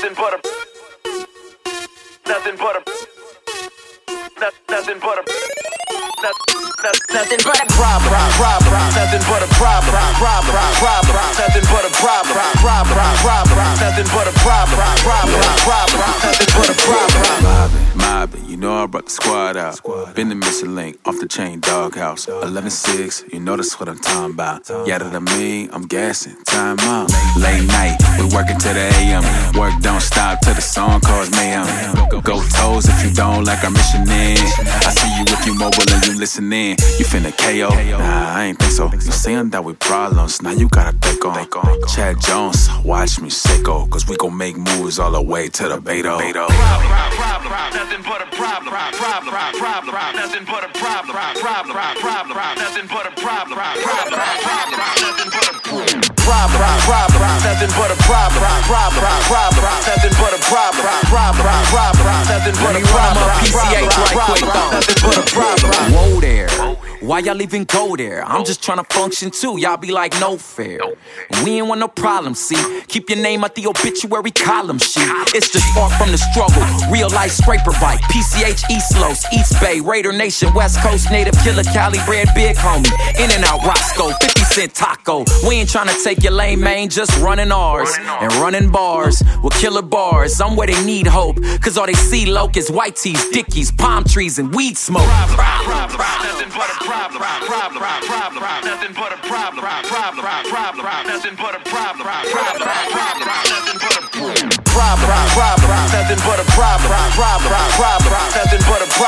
nothing but a nothing but a nothing but a nothing but a problem, nothing but a problem, nothing but a problem, nothing but a problem, nothing but a problem. Mobbing, you know I brought the squad out. Been the missing link, off the chain, doghouse. 11-6, you know that's what I'm talking about. Yeah, that I mean, I'm gassing, time out. Late night, we working till the AM. Work don't stop till the song calls mayhem. Go toes if you don't like our mission in. I see you if you mobile and you listening. You finna KO? Nah, I ain't think so. You saying that we problems, now you gotta think on. Chad Jones, watch me sicko, cause we gon' make moves all the way to the Beto. Nothing but a problem, nothing but a problem, nothing but a problem, nothing but a nothing but a problem, nothing but a problem, nothing but a problem. PCH right quick though. Nothing but a problem. Whoa there. Why y'all even go there? I'm just tryna function too. Y'all be like, no fair. We ain't want no problem, see. Keep your name at the obituary column sheet. It's just far from the struggle. Real life scraper bike. PCH East Los, East Bay, Raider Nation, West Coast native killer, Cali bred big homie. In and out Roscoe, 50 cent taco. We ain't tryna take your lane, man, just running ours. And running bars with killer bars. I'm where they need hope, cause all they see loc is white tees, dickies, palm trees, and weed smoke. Nothing but a problem, nothing but a problem, nothing but a problem, nothing but a problem, nothing but a problem, nothing but a problem, nothing but a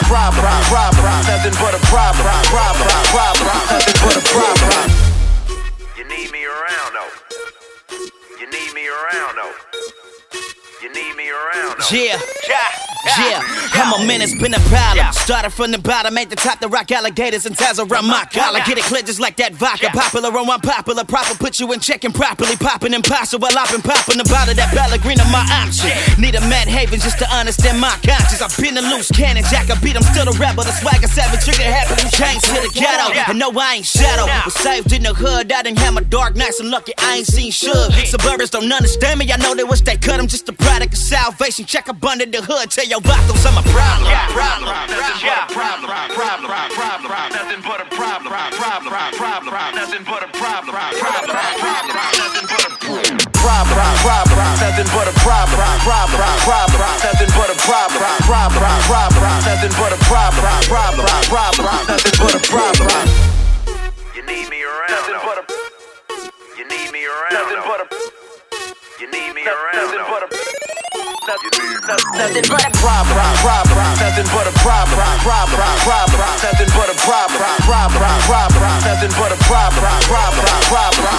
problem. You need me around though. You need me around though. You need me around though. Yeah, I'm a menace, been a problem. Started from the bottom, made the top, the rock alligators and ties around my collar. Get it clear just like that vodka. Popular on one popular, proper, put you in check and properly popping impossible. I've been popping about it, that ballerina, my option. Need a Matt Haven just to understand my conscience. I've been a loose cannon, Jack, I beat him, still a rebel. The swagger savage, trigger happy, we changed to the ghetto. And no, I ain't shadow, was saved in the hood. I didn't have my dark nights and lucky, I ain't seen Suge. Suburbans don't understand me, I know they wish they could. I'm just a product of salvation, check up under the hood. Tell your vatos I'm a problem. Nothing but a problem, nothing but a problem, nothing but a problem, nothing but a nothing but a problem, nothing but a problem, nothing but a problem. You need me around. Nothing but a. You need me around. Nothing but a. You need me around. Nothing but a. Nothing but a problem, nothing but a problem, nothing but a problem, nothing but a problem,